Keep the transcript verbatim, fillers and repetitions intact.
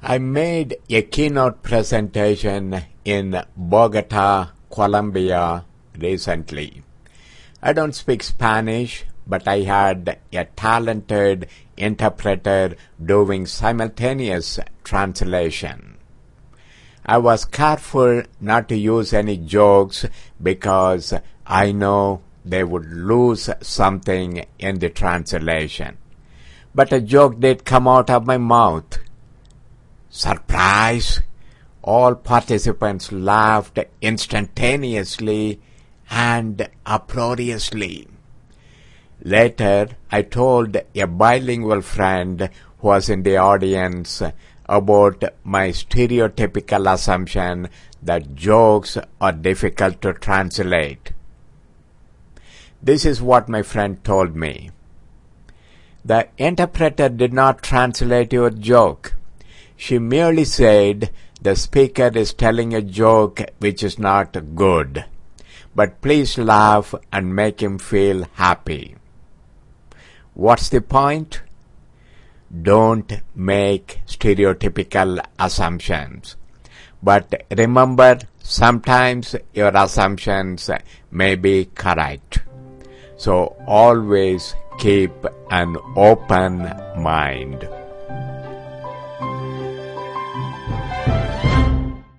I made a keynote presentation in Bogota, Colombia recently. I don't speak Spanish, but I had a talented interpreter doing simultaneous translation. I was careful not to use any jokes because I know they would lose something in the translation. But a joke did come out of my mouth. Surprise! All participants laughed instantaneously and uproariously. Later, I told a bilingual friend who was in the audience about my stereotypical assumption that jokes are difficult to translate. This is what my friend told me. The interpreter did not translate your joke. She merely said, the speaker is telling a joke which is not good, but please laugh and make him feel happy. What's the point? Don't make stereotypical assumptions. But remember, sometimes your assumptions may be correct. So always keep an open mind.